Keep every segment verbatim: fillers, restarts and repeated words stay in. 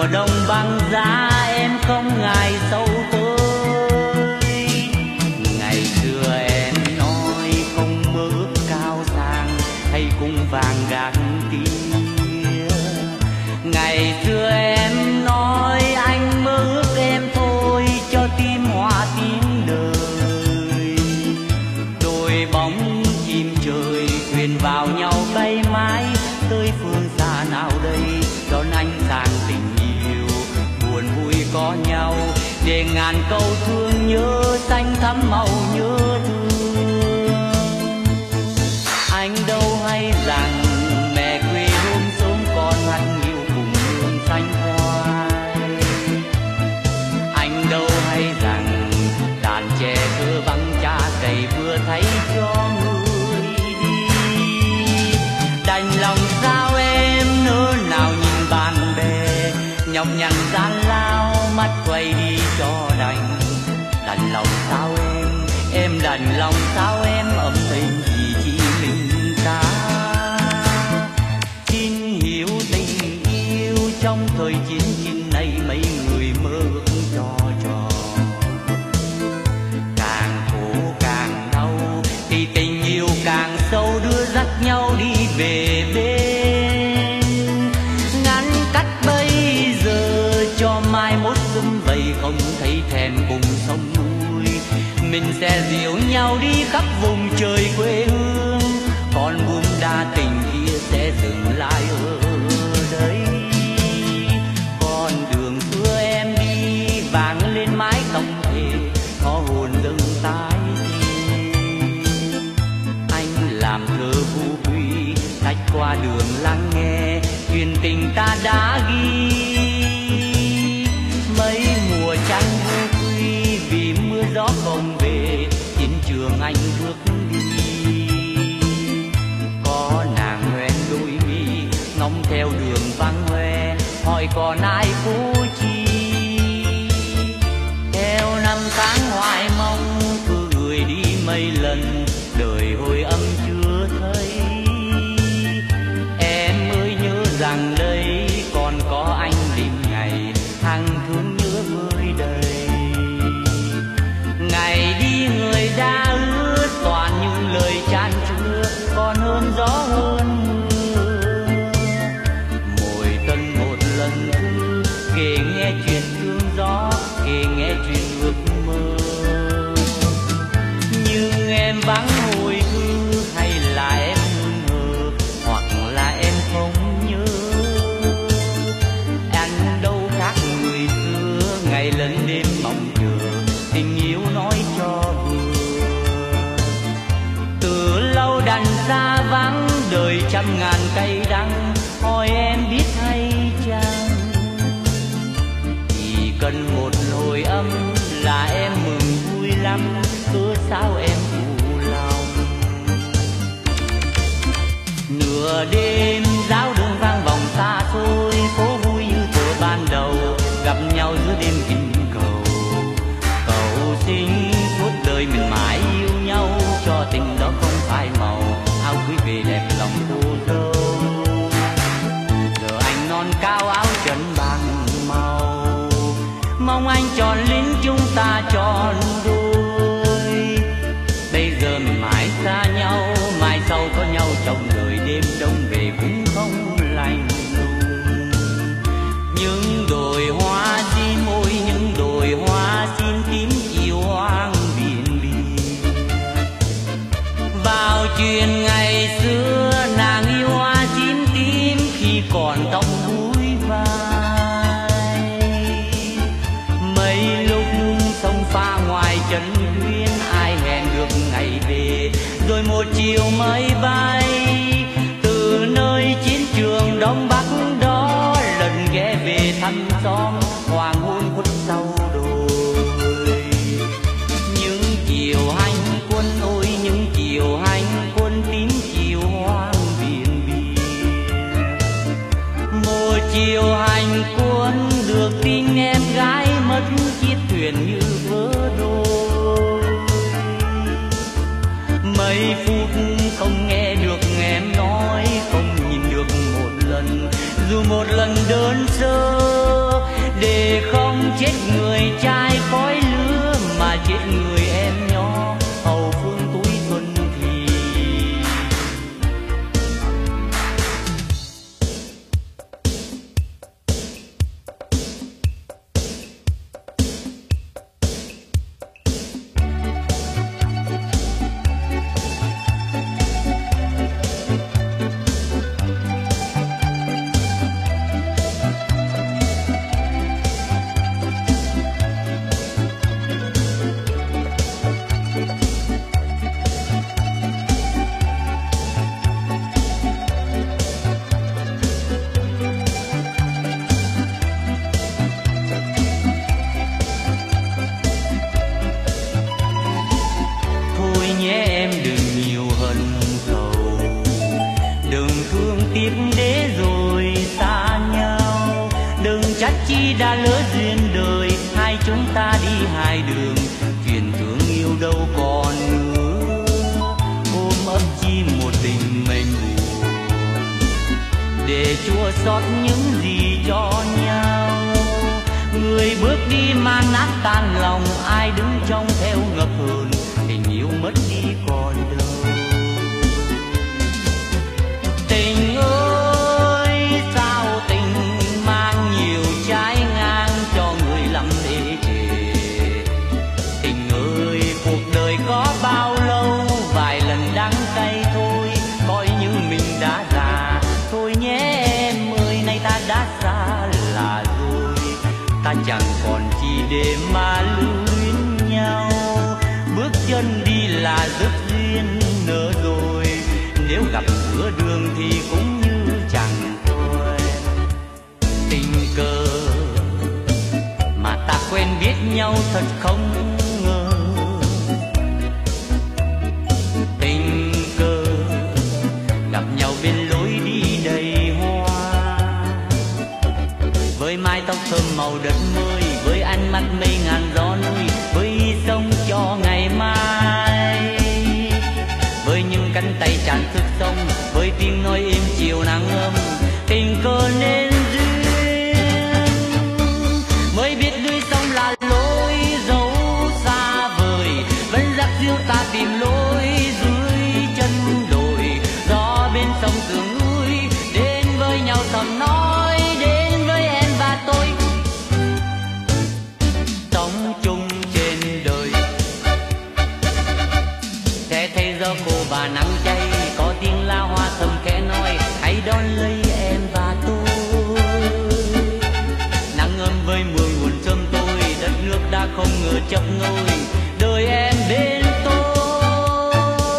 mùa đông băng giá em không ngại sâu tới. Ngày xưa em nói không mơ ước cao sang hay cung vàng gạc tia. Ngày xưa em nói anh mơ ước em thôi cho tim hòa tiếng đời. Đôi bóng chim trời thuyền vào nhau bay mãi tới phương xa nào đây, đón ánh sáng tình yêu buồn vui có nhau, để ngàn câu thương nhớ xanh thắm màu nhớ thương. Anh đâu hay rằng mẹ quê hôm sớm con ăn nhiều cùng hương xanh khoai. Anh đâu hay rằng đàn trẻ thơ vắng cha cày vừa thấy cho người đi. Đành lòng sao em nỡ nào nhìn bạn bè nhọc nhằn gian lao mắt quay đi cho đành. Đành lòng sao em, em đành lòng sao em ấm tình vì chỉ mình ta. Xin hiểu tình yêu trong thời chiến chinh này mấy người mơ ước cho trò. Càng khổ càng đau thì tình yêu càng sâu đưa dắt nhau đi về bên. Ngăn cách bây giờ cho mai mốt sum vầy không thấy thèm cùng sông núi. Mình sẽ dìu nhau đi khắp vùng trời quê hương, còn buông đa tình kia sẽ dừng lại ở đây. Con đường xưa em đi vàng lên mái tóc thề, có hồn dâng tái thì anh làm thơ vu quy cách qua đường lắng nghe chuyện tình ta đã ghi. Mấy mùa trăng vu quy vì mưa gió không về, chiến trường anh bước đi. Có nàng hoen đôi mi ngóng theo đường vắng hoe, hỏi còn ai cố chi. Theo năm tháng hoài mong cứ gửi đi mấy lần, đời hồi âm chưa thấy. Em ơi nhớ rằng đây còn có anh đêm ngày hàng thương nhớ vơi đầy. Ngày đi người đã ước toàn những lời chan chứa, còn hơn gió hơn mưa. Mỗi tuần một lần thư kể nghe chuyện thương gió, kể nghe chuyện ước mơ. Nhưng em vắng hồi thư hay là em ngờ, hoặc là em không nhớ. Anh đâu khác người xưa ngày lẫn đêm mong chờ tình yêu nói cho vừa. Từ lâu đành xa vắng đời trăm ngàn cay đắng, hỏi em biết hay chăng. Chỉ cần một hồi âm là em mừng vui lắm, cứ sao em phụ lòng. Nửa đêm giáo đường vang vọng xa xôi, phố vui như thuở ban đầu gặp nhau giữa đêm tình cầu. Cầu xin suốt đời mình mãi yêu nhau, cho tình đó không phai màu, áo cưới về đẹp lòng cô dâu. Giờ anh non cao áo trần bằng màu, mong anh tròn lính chúng ta tròn đôi. Bây giờ mình mãi xa nhau, mai sau có nhau trong đời đêm đông về cũng không lành lùng. Những đồi hoa xin ôi những đồi hoa xin tím chiều hoang biển biển. Vào chuyện ngày xưa nàng yêu hoa chín tím khi còn tóc búi vai. Mấy lúc sông pha ngoài trần duyên ai hẹn được ngày về, rồi một chiều mới bay từ nơi chiến trường đông bắc đó lần ghé về thăm xóm hoàng hôn khuất sau đồi. Những chiều hành quân ôi những chiều hành quân tím chiều hoang biển biển. Một chiều hành quân được tin em gái mất chiếc thuyền như vỡ đôi. Mấy phút không nghe được em nói, không nhìn được một lần dù một lần đơn sơ. đời trai khói lửa mà chết người em nhỏ hầu phương tuổi xuân thì. Đã lỡ duyên đời hai chúng ta đi hai đường, chuyện thương yêu đâu còn nữa, ôm ấp chi một tình mình buồn, để chua xót những gì cho nhau. Người bước đi mà nát tan lòng, ai đứng trong theo ngập hờn, tình yêu mất đi còn đâu. Tình ơi sao tình mang nhiều trái ngang cho người lắm để chê. Tình ơi cuộc đời có bao lâu, vài lần đắng cay thôi, coi như mình đã già. Thôi nhé em ơi, nay ta đã xa lạ rồi, ta chẳng còn chi để mà lưu luyến nhau. Bước chân đi là dứt duyên nỡ rồi, nếu gặp giữa đường thì cũng như chẳng quen. Tình cờ mà ta quen biết nhau thật không ngờ, tình cờ gặp nhau bên lối đi đầy hoa, với mái tóc thơm màu đất mới, với ánh mắt mây ngàn gió nuôi, với sông cho ngày mai, với những cánh tay tràn thức sông, với tiếng nói êm chiều nắng ấm. Tình cờ nên duyên mới biết đuôi sông là lối dấu xa vời, vẫn dắt dìu ta tìm lối dưới chân đồi. Gió bên sông sườn núi đến với nhau thầm nói, đến với em và tôi sống chung trên đời. Sẽ thấy gió khô và nắng cháy, có tiếng la hoa thầm khẽ nói, hãy đón lấy em và tôi. Nắng ấm với mưa nguồn sớm tôi, đất nước đã không ngờ chập ngôi, đời em bên tôi.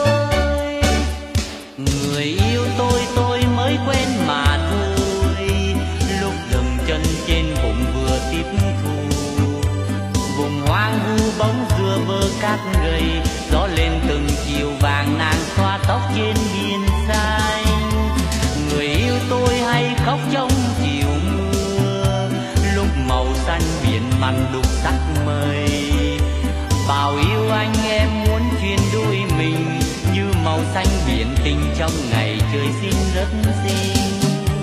Người yêu tôi tôi mới quen mà thôi, lúc dừng chân trên vùng vừa tiếp thu, vùng hoang vu bóng dừa bờ cát gầy, gió lên từng chiều vàng nàng xoa tóc trên biển xanh. Người yêu tôi hay khóc trong chiều mưa, lúc màu xanh biển mặn đục sắc mây. Bảo yêu anh em muốn chuyên đôi mình, như màu xanh biển tình trong ngày trời xin rất xinh.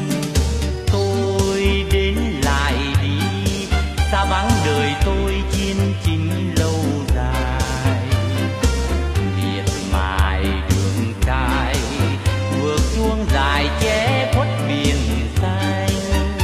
Tôi đến lại đi, xa vắng đời tôi chiến chính lâu dài. Miệt mài đường cai, vượt chuông dài che khuất biển xanh.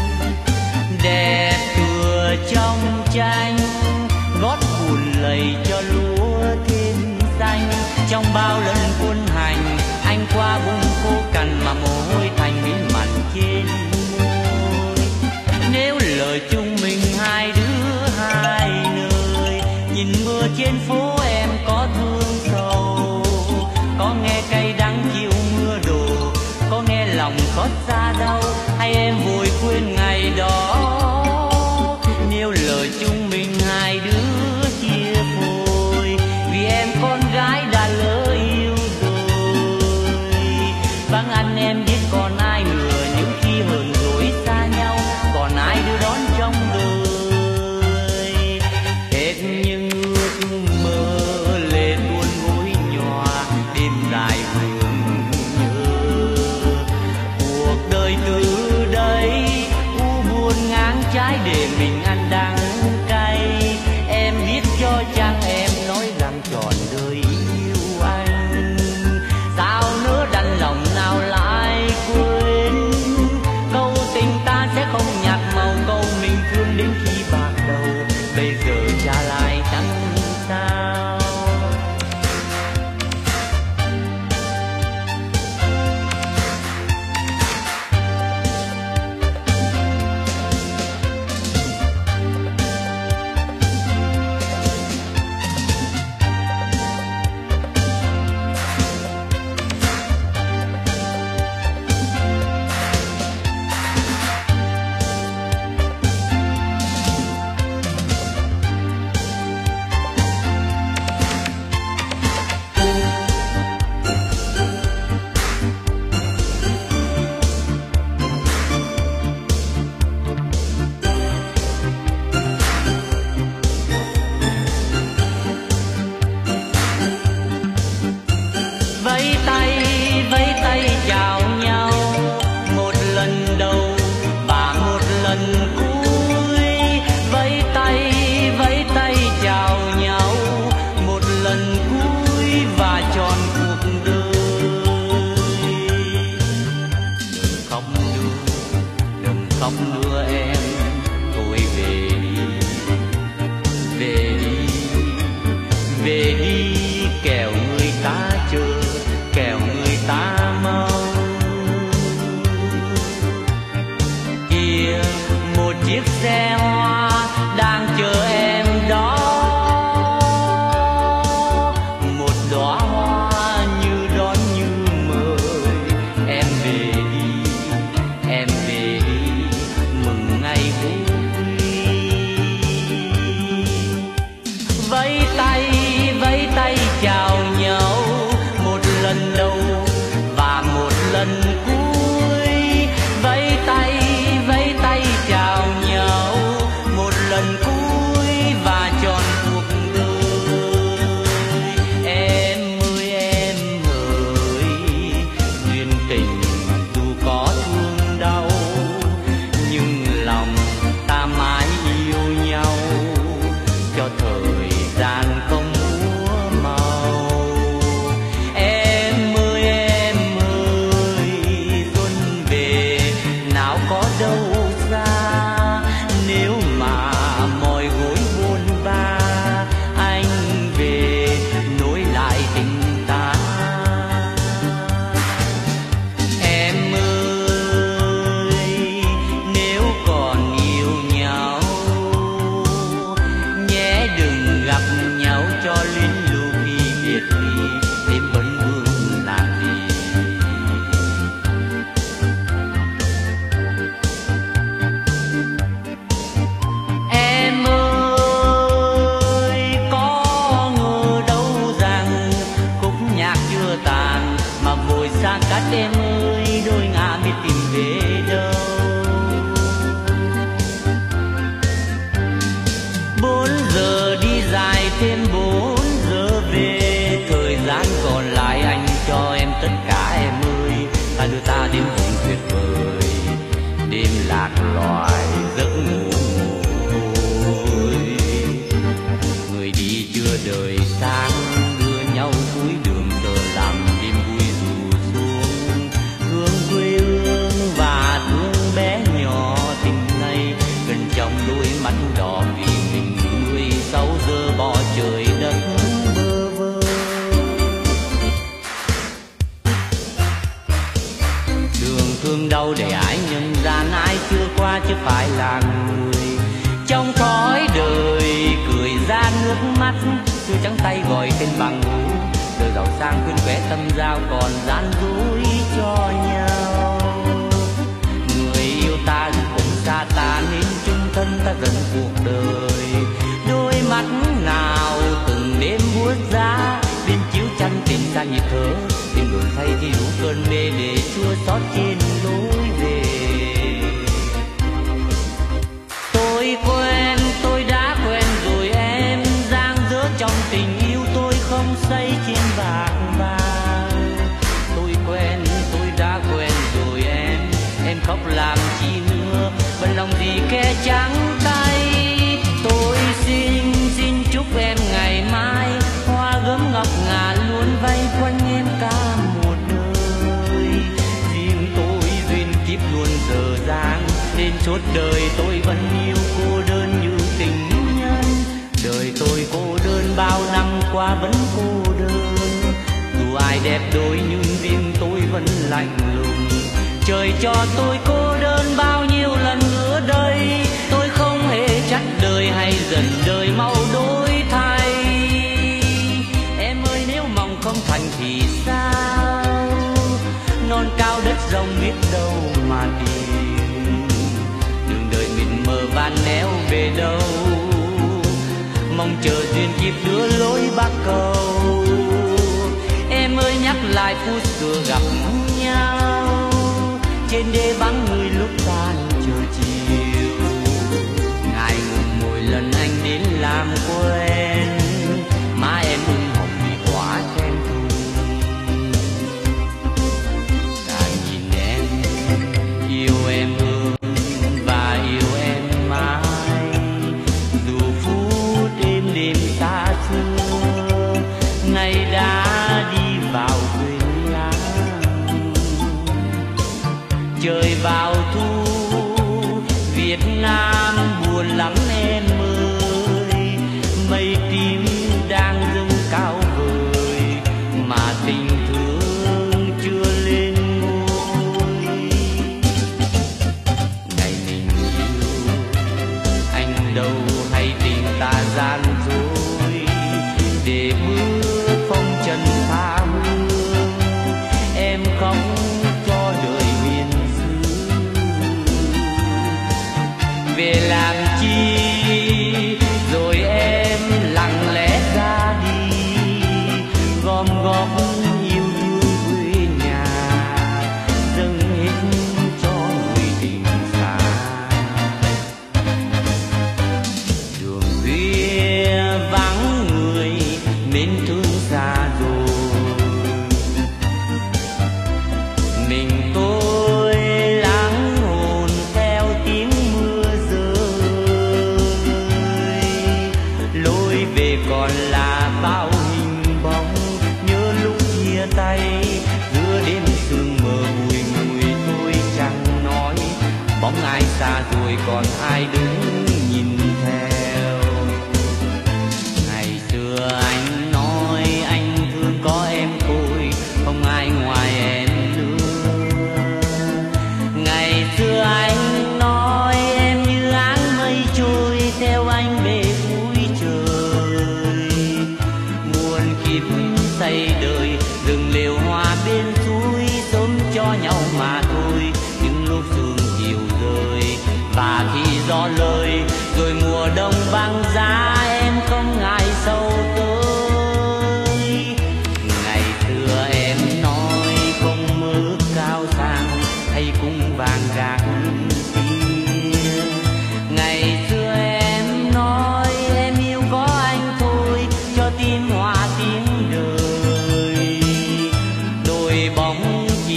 Đẹp tựa trong tranh, gót buồn lầy cho lúa thêm xanh. Trong bao lần quân hành, anh qua vùng khô cằn mà mồ hôi thành miếng mặn trên môi. Nếu lời chung mình hai đứa hai nơi, nhìn mưa trên phố em có thương sầu, có nghe cay đắng chiều mưa đổ, có nghe lòng xót xa đau, hay em vội quên ngày đó. Nếu lời chung mình hai đứa chia phôi, vì em con gái đã lỡ yêu rồi. Vắng anh em biết còn ai nữa, những khi hờn dỗi xa nhau, còn ai đưa đón trong đời. Hết những ước mơ lệ tuôn gối nhòa, đêm dài vương nhớ. Cuộc đời từ đây em ơi, đôi ngả biết tìm về đâu. Bốn giờ đi dài thêm bốn giờ về, thời gian còn lại anh cho em tất cả em ơi. Ta đưa ta đến vùng tuyệt vời, đêm lạc loài giấc ngủ ngồi. Người đi chưa đời sáng, đưa nhau cuối đường giờ làm đêm vui dù xuống. Hương quê hương và thương bé nhỏ tình này, gần trong đôi mắt đỏ vì mình mười sáu giờ bỏ trời đất bơ vơ. Đường thương đau để ai nhân gian, ai chưa qua chứ phải là người. Trong thói đời cười ra nước mắt, chưa trắng tay gọi tên bằng hữu. Đời giàu sang quên quẻ tâm giao, còn gian dối cho nhau. Người yêu ta cũng xa ta, nên chung thân ta dần cuộc đời. Đôi mắt nào từng đêm buốt giá, đêm chiếu chăn tình xa nhịp thở. Đêm đồn thay thì đủ cơn mê để chua xót trên lối về. Tôi quen, tôi đã quen rồi em, giang dở trong tình yêu tôi không xây trên bạc vàng. Tôi quen, tôi đã quen rồi em, em khóc làm chi nữa, bận lòng gì kẻ trắng tay. Tôi xin, xin chúc em ngày mai, hoa gấm ngọc ngà luôn vây quanh em cả một đời. Riêng tôi duyên kiếp luôn dở dang, nên suốt đời tôi vẫn yêu cô đơn như tình nhân. Đời tôi cô đơn bao năm qua vẫn cô đơn, dù ai đẹp đôi nhưng riêng tôi vẫn lạnh lùng. Trời cho tôi cô đơn bao nhiêu lần nữa đây, tôi không hề trách đời hay dần đời mau đổi thay. Em ơi nếu mong không thành thì sao, non cao đất rộng biết đâu mà tìm. Đường đời mình mờ van néo về đâu, mong chờ duyên kiếp đưa lối bắc cầu. Em ơi nhắc lại phút xưa gặp nhau, trên đê vắng người lúc tan chờ chiều. Ngại ngùng mỗi lần anh đến làm quen, má em ưng hồng vì quả khen thùng. Càng nhìn em, yêu em hơn và yêu em mãi, dù phút êm đêm xa xưa, ngày đã đi vào quên lãng. Trời vào thu, Việt Nam buồn lắm em ơi, mây tím đang dâng cao vời, mà tình thương chưa lên ngôi. Ngày mình yêu, anh đâu hay tình ta gian dối, để bước phong trần tha hương, em không cho đời miền xứ. Về làm chi rồi em lặng lẽ ra đi, gom góp yêu thương quê nhà, dâng hết cho người tình xa. Đường khuya vắng người, mến thương xa rồi, mình tôi lắng hồn theo tiếng mưa rơi. Lối về còn là bao hình bóng, nhớ lúc chia tay giữa đêm sương mờ bụi mùi. Tôi chẳng nói bóng ai xa rồi, còn ai đứng nhìn theo. Ngày xưa anh nói anh thương có em thôi, không ai ngoài em nữa. Ngày xưa anh nói em như áng mây trôi, theo anh về cuối trời. Muôn kiếp xây đời, rừng liều hoa bên suối, sớm cho nhau mà thôi. Những lúc sương chiều rơi và khi gió lời, rồi mùa đông băng giá em không ngại sâu tới. Ngày xưa em nói không mơ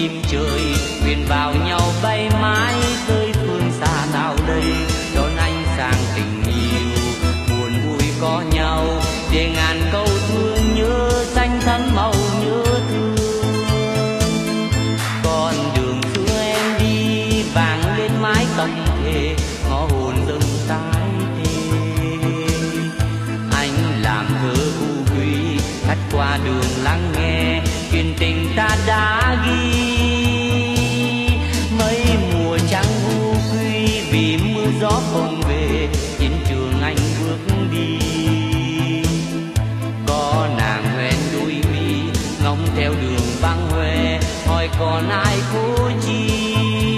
chim trời quyền vào nhau bay mãi tới phương xa nào đây, đón ánh sáng tình yêu buồn vui có nhau, để ngàn câu thương nhớ xanh thắm màu nhớ thương. Con đường xưa em đi vàng lên mái tóc thề, ngõ hồn dâng tái tê. Anh làm thơ u quý khách qua đường lắng nghe chuyện tình ta đã ghi. Mấy mùa trắng u quy vì mưa gió không về, chiến trường anh bước đi. Có nàng hoen đôi mi ngóng theo đường vắng hoe, hỏi còn ai cố chi.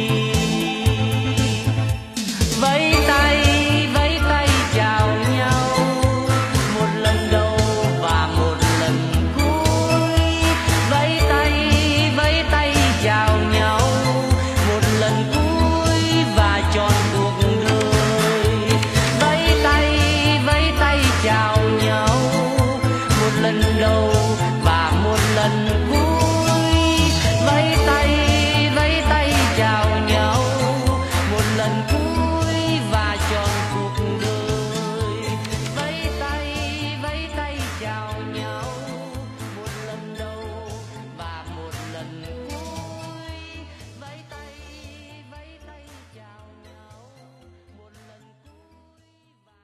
Vẫy tay vẫy tay chào nhau, một lần đầu và một lần cuối. Vẫy tay vẫy tay chào nhau, một lần cuối và trọn cuộc đời. Vẫy tay vẫy tay chào nhau, một lần đầu và một lần cuối. Vẫy tay vẫy tay chào nhau, một lần cuối và trọn cuộc đời. Vẫy tay vẫy tay chào nhau, một lần đầu và một lần cuối. Vẫy tay vẫy tay chào nhau, một lần cuối và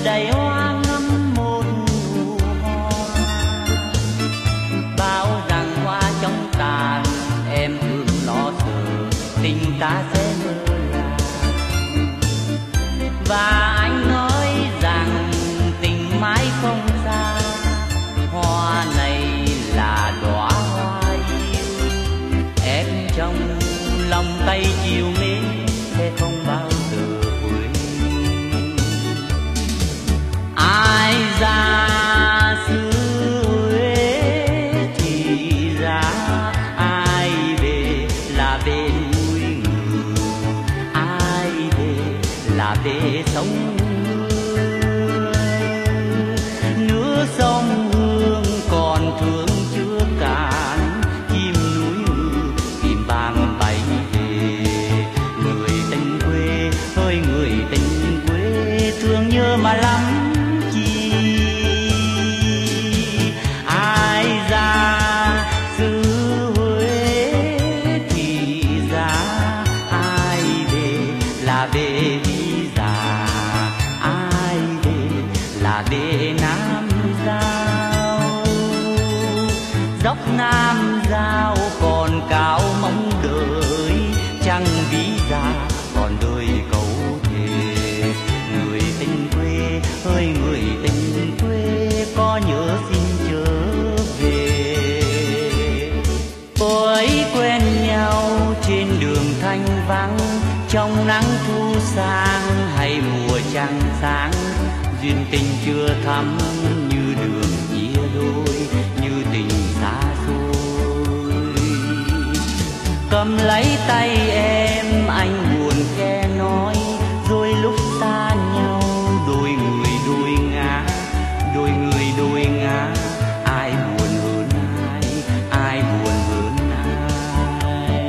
đầy hoa ngắm một nụ hoa. Bao rằng hoa trong tàn em thường lo sợ tình ta sẽ mơ lạc. Và anh nói rằng tình mãi không xa, hoa này là đóa hoa yêu. Em trong lòng tay chiều mến sẽ không bao giờ quên. Ai ra xứ Huế thì ra, ai về là về núi ngự, ai về là về sông nước sông Hương còn thương chưa cạn. Chim núi ngự tìm bàng bay về, người tình quê ơi người tình quê thương nhớ mà lắm chi. Ai ra xứ Huế thì ra, ai về là về đi già, ai về là về Nam Giao. Dốc Nam Giao còn cao mong đợi, chẳng ví ra còn đời cầu thề. Người tình quê ơi người tình quê có nhớ xin trở về. Tôi quen nhau trên đường thanh vắng, trong nắng thu sang hay mùa trăng sáng. Duyên tình chưa thắm như đường chia đôi, như tình xa xôi. Cầm lấy tay em anh buồn khe nói, rồi lúc xa nhau đôi người đôi ngã, đôi người đôi ngã. Ai buồn hơn ai, ai buồn hơn ai.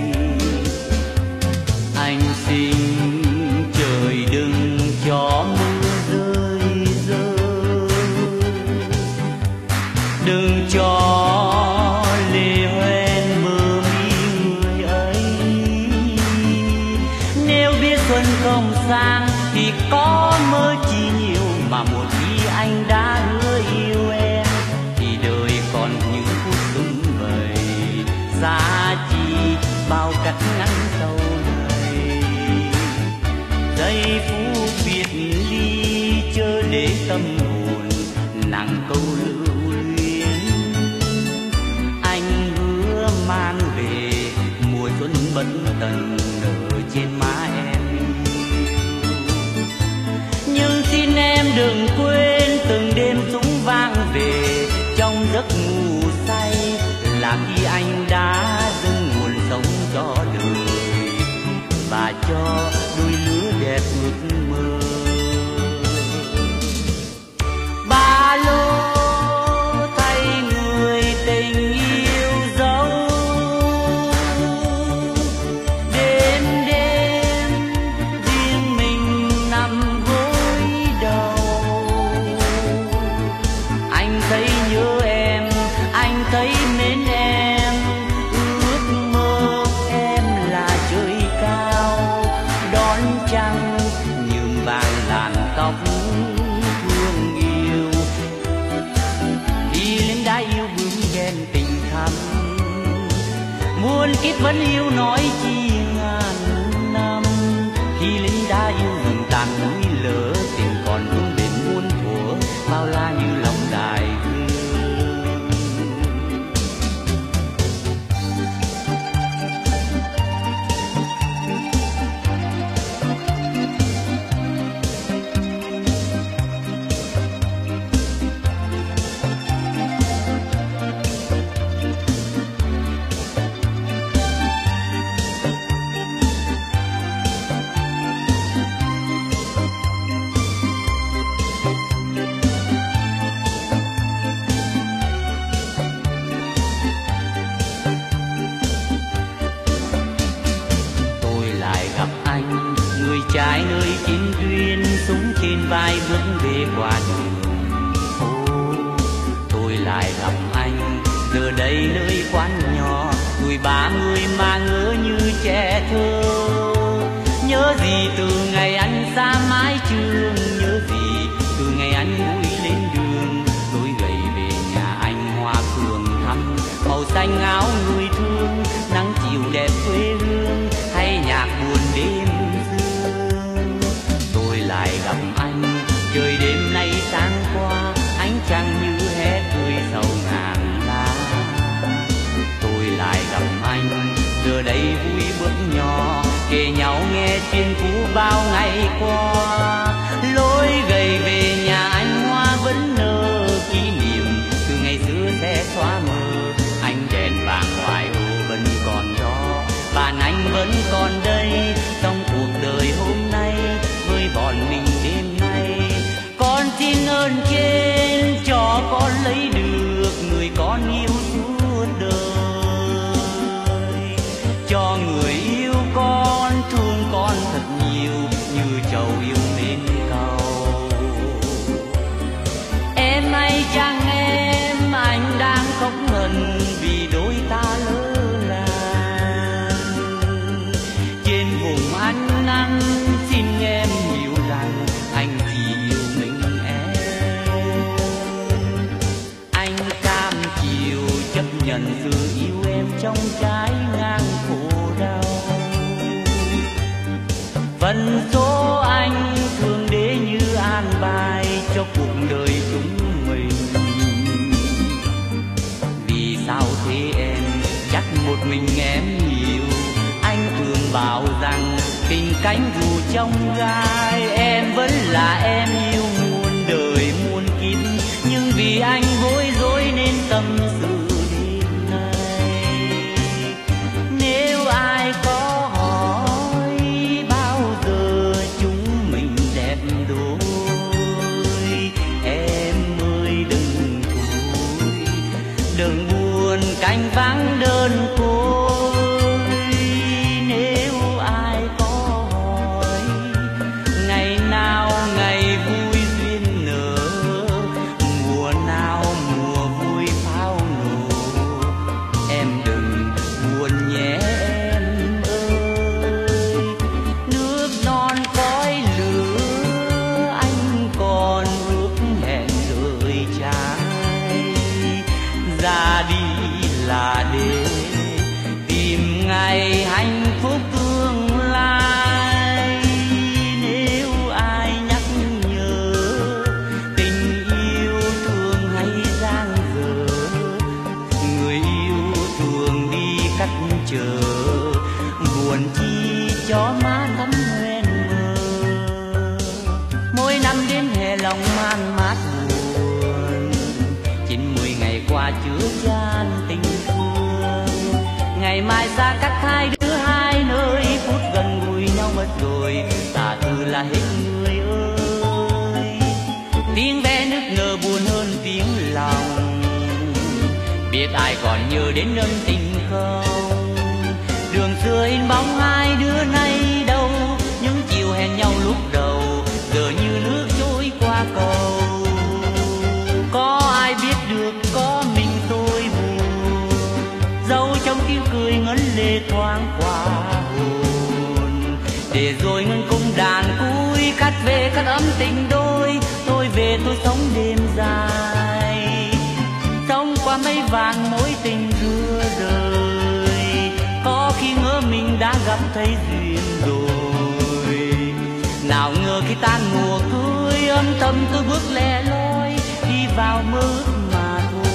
Anh xin trời đừng cho mưa rơi rơi, đừng cho lệ hoen mơ mi người ấy. Nếu biết xuân không sang thì có mơ chi nhiều, mà một khi anh đã hứa yêu em thì đời còn những phút sum vầy. Giá chi bao cách ngắn sâu này, giây phút biệt ly chớ để tâm hồn nặng câu lưu luyến. Anh hứa mang về mùa xuân bất tận nở trên má em yêu. Nhưng xin em đừng quên từng đêm súng vang về, trong giấc ngủ say là khi anh đã dâng nguồn sống cho đời và cho đôi lứa đẹp ước mơ. Ba lô thay người tình yêu dấu, đêm đêm riêng mình nằm gối đầu. Anh thấy nhớ em, anh thấy mến em, ước mơ em là trời cao đón trăng nhuộm vàng làn tóc thương yêu. Khi lính đã yêu bướm ghen tình thắm, muôn kiếp vẫn yêu nói chi ngàn năm. Khi lính đã yêu rừng tàn núi lửa, tình còn vương bền muôn thuở, bao la như lòng đại dương. Trái nơi chín duyên, súng trên vai bước về qua đường phố. Tôi lại gặp anh giờ đây nơi quán nhỏ, tuổi ba mươi mà ngỡ như trẻ thơ. Nhớ gì từ ngày anh xa mái trường, nhớ gì lại gặp anh. Trời đêm nay sáng qua, ánh trăng như hé tươi sầu ngàn lá. Tôi lại gặp anh, giờ đây vui bước nhỏ, kể nhau nghe chuyện cũ bao ngày qua. Lối gầy về nhà anh hoa vẫn nở, kỷ niệm từ ngày xưa sẽ xóa mờ. Ánh đèn vàng ngoài ô vẫn còn đó, bạn anh vẫn còn đây trong cuộc đời hôm nay với bọn mình đêm nay. Con xin ơn trên cho con lấy được người con yêu suốt đời, cho người yêu con thương con thật nhiều như trầu yêu mến cầu. Em hay chăng em, anh đang khóc ngần vì đôi ta lỡ làng. Trên vùng ăn năn xin em hiểu rằng anh chỉ yêu mình em. Anh cam chịu chấp nhận sự yêu em trong trái ngang khổ đau. Phần số anh thường để như an bài cho cuộc đời chúng mình. Vì sao thế em, chắc một mình em hiểu. Anh thường bảo rằng tình cánh dù trong gai, em vẫn là em yêu muôn đời muôn kiếp. Nhưng vì anh bối rối nên tâm sự đêm nay. Nếu ai có hỏi bao giờ chúng mình đẹp đôi, em ơi đừng cúi, đừng buồn canh vắng đơn côi. Nếu ai có hỏi ngày nào ngày vui duyên nở, mùa nào mùa vui pháo nổ, em đừng buồn nhé em ơi. Nước non khói lửa anh còn ước hẹn đợi trái. Ra đi là để tìm ngày hạnh phúc tương lai. Nếu ai nhắc nhở tình yêu thương hay giang dở, người yêu thường đi cách chờ, buồn chi cho má thắm hoen mơ. Mỗi năm đến hè lòng man mát buồn, chín mươi ngày qua chứa chan tình thương. Ngày mai xa cách hai đứa hai nơi, phút gần gũi nhau mất rồi, tà tư là hết người ơi. Tiếng ve nước nở buồn hơn tiếng lòng, biết ai còn nhớ đến ân tình không. Đường xưa in bóng hai đứa nay đâu, những chiều hẹn nhau lúc đầu giờ như nước trôi qua cầu. Có ai biết được có mình tôi buồn, dẫu trong tiếng cười ngấn lệ thoáng qua hồn. Để rồi ngân cung đàn cuối cắt về cắt ấm tình đôi, tôi về tôi sống đêm dài, sống qua mấy vàng mối tình đưa đời. Có khi ngỡ mình đã gặp thấy duyên rồi, nào ngờ khi tan mùa cưới âm thầm tôi bước lẻ loi đi vào mơ ước mà thôi.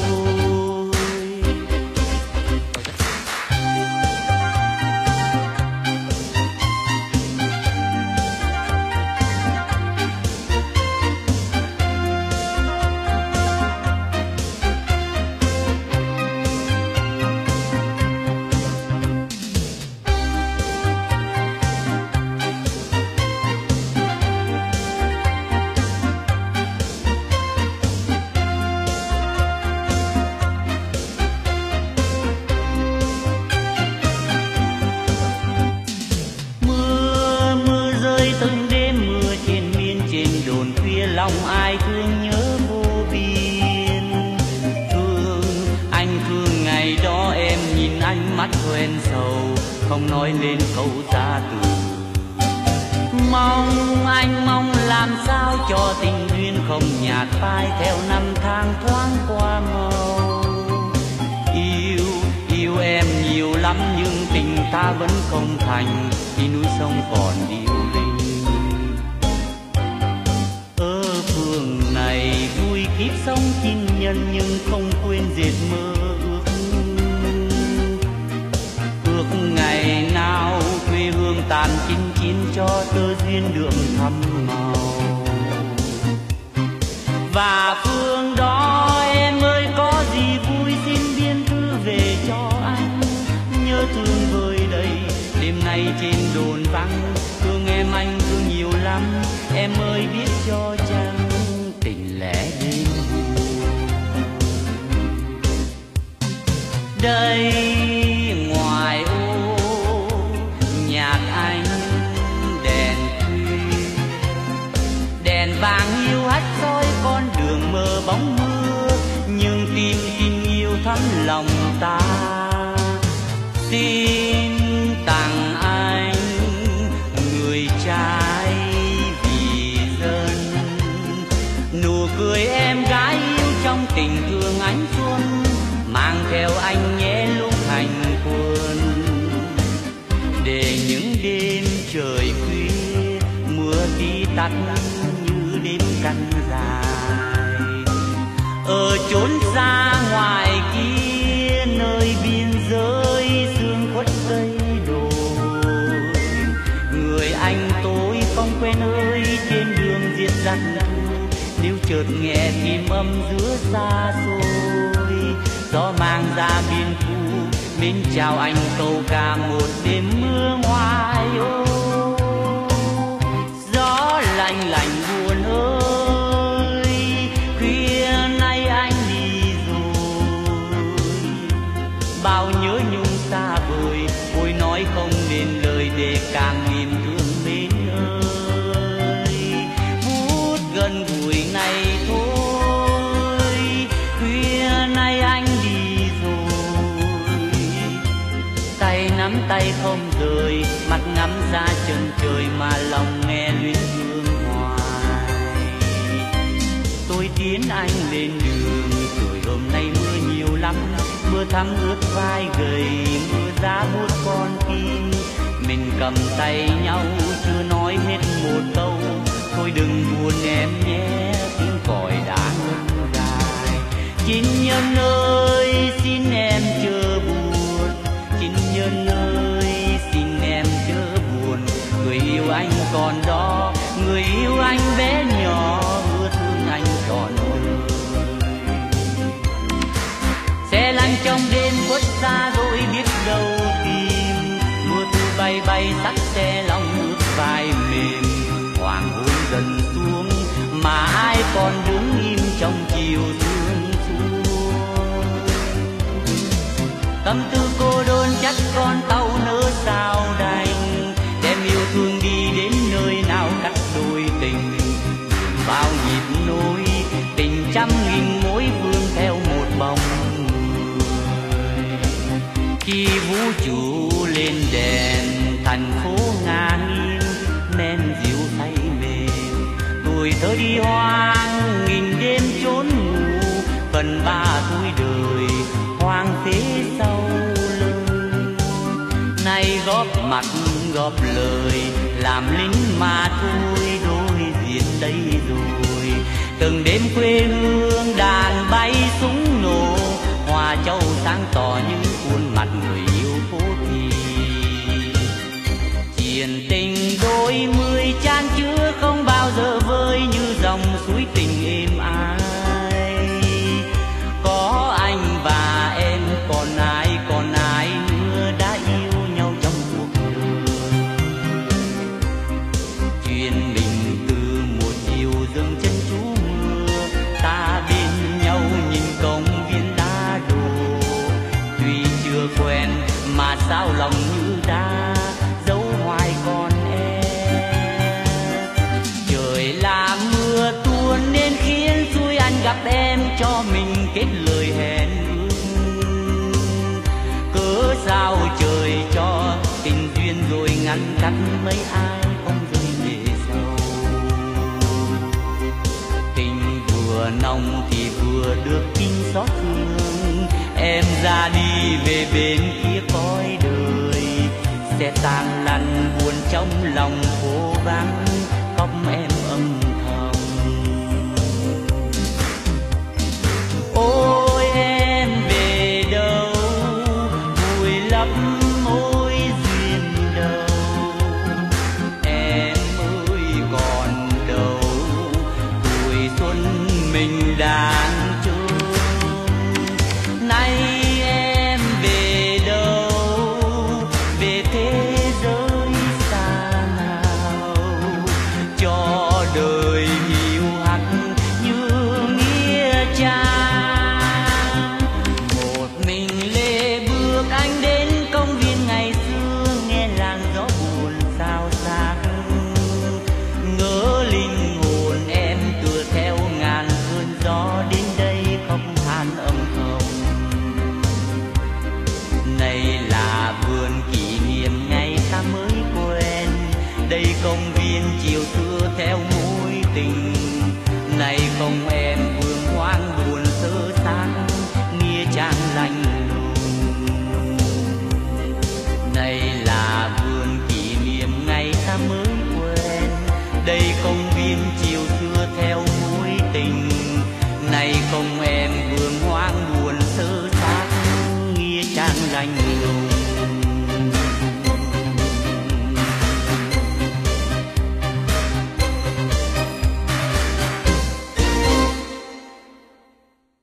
Lòng ai thương nhớ vô biên, thương anh thương ngày đó em nhìn ánh mắt quen sầu, không nói lên câu ra từ. Mong anh mong làm sao cho tình duyên không nhạt phai theo năm tháng thoáng qua màu. Yêu yêu em nhiều lắm nhưng tình ta vẫn không thành, khi núi sông còn điêu linh. thiên đường thắm màu. Và phương đó em ơi có gì vui xin biên thư về cho anh. Nhớ thương vơi đầy đêm nay trên đồn vắng, thương em anh thương nhiều lắm, em ơi biết cho chăng tình lẽ đêm đây. Ngoài ô nhạc anh đèn khuya, đèn vàng hiu hắt soi con đường mờ bóng mưa, nhưng tim tin yêu thắm lòng ta. Xin tặng anh người trai vì dân, nụ cười em gái yêu trong tình thương ánh xuân, mang theo anh nhé lúc hành quân. Để những đêm trời khuya mưa tí tắt như đêm căn dài, ở chốn xa ngoài kia nơi biên giới sương khuất cây đồi. Người anh tôi không quen ơi trên đường diệt dằn thu, nếu chợt nghe tim âm giữa xa xôi, gió mang ra biên thu mến chào anh câu ca một đêm mưa ngoài ô. Gió lạnh lạnh buồn ơi khuya nay anh đi rồi, bao nhớ nhung xa vời ôi nói không nên lời để càng niềm thương mến ơi. Phút gần gũi này thôi khuya nay anh đi rồi, tay nắm tay không rời, mắt ngắm ra chân trời mà lòng nghe luyến thương hoài. Tôi tiến anh lên đường rồi hôm nay mưa nhiều lắm, mưa thấm ướt vai gầy, mưa giá buốt con tim. Mình cầm tay nhau chưa nói hết một câu, thôi đừng buồn em nhé tiếng còi đã ngân dài. Chính nhân ơi xin em chớ buồn, chính nhân ơi xin em chớ buồn. Người yêu anh còn đó, người yêu anh bé nhỏ, mưa thương anh trọn đời. Xe lăn trong đêm khuất xa rồi biết đâu tìm, mưa thu bay bay tắt xe lòng ướt vai mềm. Hoàng hôn dần xuống mà ai còn đứng im trong chiều sương xuống. Tâm tư cô đơn chắc con tàu nỡ sao đành, đem yêu thương đi đến nơi nào cắt đôi tình. Bao nhịp nối tình trăm nghìn mối vương theo một bóng người. Khi vũ trụ lên đèn thành phố ngang nghiêng men dịu say mềm, tuổi thơ đi hoang nghìn đêm trốn ngủ, phần ba tuổi đời hoang phế sau lời. Nay góp mặt góp lời làm lính mà thôi, đôi diện đây rồi. Từng đêm quê hương đàn bay súng nổ, hoa châu sáng tỏ những khuôn mặt người yêu phố thì. Chuyện tình đôi mươi chan chứa không bao giờ vơi như dòng suối tình êm ái. Có anh và em còn ai còn ai nữa đã yêu nhau trong cuộc đời. Chuyện mình từ một chiều dâng chân trú mưa, ta bên nhau nhìn công viên đá đổ. Tuy chưa quen mà sao lòng như đá dấu hoài con em. Trời là mưa tuôn nên khiến xuôi anh gặp em cho mình kết lời hẹn ước. Cớ sao trời cho tình duyên rồi ngăn cắt mấy ai không rơi lệ sâu. Tình vừa nồng thì vừa được tin xót thương, em ra đi về bên kia cõi đời. Sẽ tan lăn buồn trong lòng phố vắng, khóc em âm thầm. Ôi em về đâu vui lắm ôi duyên đâu. Em ơi tình.